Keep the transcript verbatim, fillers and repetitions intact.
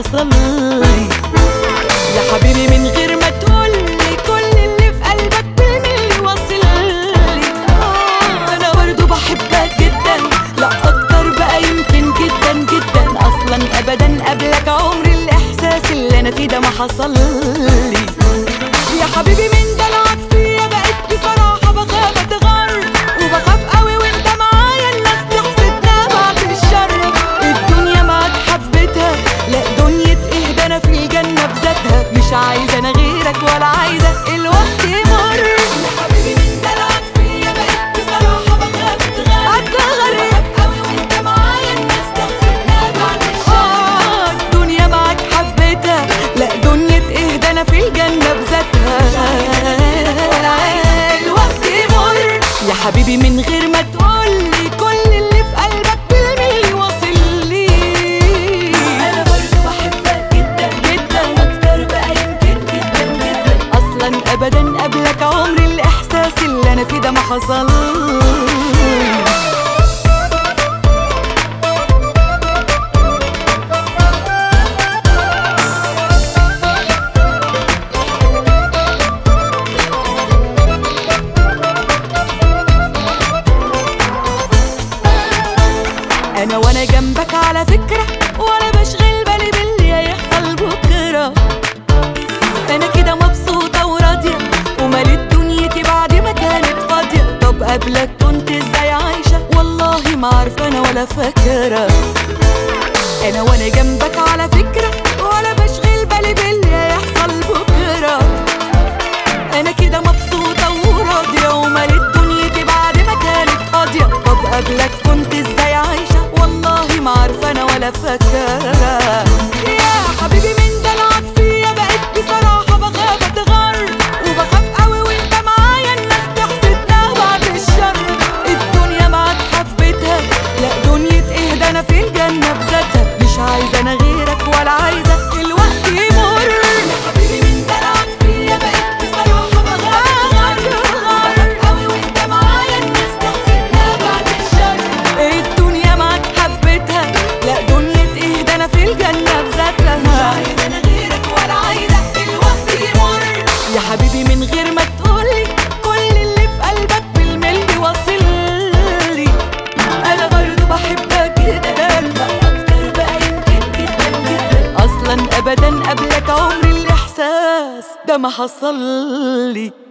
حصل لي. يا حبيبي من غير ما تقولي كل اللي في قلبك بالملي واصل لي. انا برضو بحبك جدا، لا اكتر بقى يمكن جدا جدا. اصلا ابدا قبلك عمري الاحساس اللي انا فيه ده ما حصل لي. يا حبيبي من دلعك فيا بقيت بصراحة بخاف اتغر، وبخاف قوي وانت معايا الناس تحسدنا بعد الشر. الدنيا معاك حبيتها، لا دنيا ايه ده انا في الجنة بذاتها. مش عايزة انا غيرك ولا عايزة الوقت يمر. يا حبيبي من دلعك فيا بقيت بصراحة بخاف اتغر اتغر قوي وانت معايا الناس تحسدنا بعد الشر. الدنيا معاك حبيتها، لا دنيا ايه ده انا في الجنة بذاتها. الوقت يمر. يا حبيبي من غير ما تقولي كل اللي في قلبك بالملي واصل لي. انا برضو بحبك جدا جدا، اكتر بقى يمكن جدا جدا. اصلا ابدا قبلك عمري الاحساس اللي انا فيه ده ما حصل لي. انا وانا جنبك على فكرة ولا بشغل بالي باللي هيحصل بكرة. انا كده مبسوطة وراضية ومالت دنيتي بعد ما كانت فاضية. طب قبلك كنت ازاي عايشة؟ والله ما عارفة انا ولا فاكرة. انا وانا جنبك على فكرة ولا بشغل بالي باللي هيحصل بكرة. انا كده مبسوطة وراضية ومالت دنيتي بعد ما كانت فاضية. طب قبلك كنت ازاي عايشة؟ والله ما عارفة انا ولا فاكرة. يا حبيبي من دلعك فيا بقيت بصراحة بخاف اتغر، وبخاف قوي وانت معايا الناس تحسدنا بعد الشر. الدنيا معاك حبيتها، لا دنيا ايه ده انا في الجنة بذاتها. مش عايزة انا غيرك ولا عايزة الوقت يمر. يا حبيبي من دلعك فيا بقيت بصراحة بخاف اتغر قوي وانت معايا الناس تحسدنا بعد الشر. الدنيا معاك حبيتها، لا دنيا ايه ده انا في الجنة بذاتها. مش عايزة انا غيرك ولا عايزة الوقت يمر. يا حبيبي من غير ما تقولي كل اللي في قلبك بالملي واصل لي. انا برضو بحبك جدا، اكتر بقى يمكن جدا جدا. اصلا ابدا قبلك عمري الاحساس ده ما حصل لي.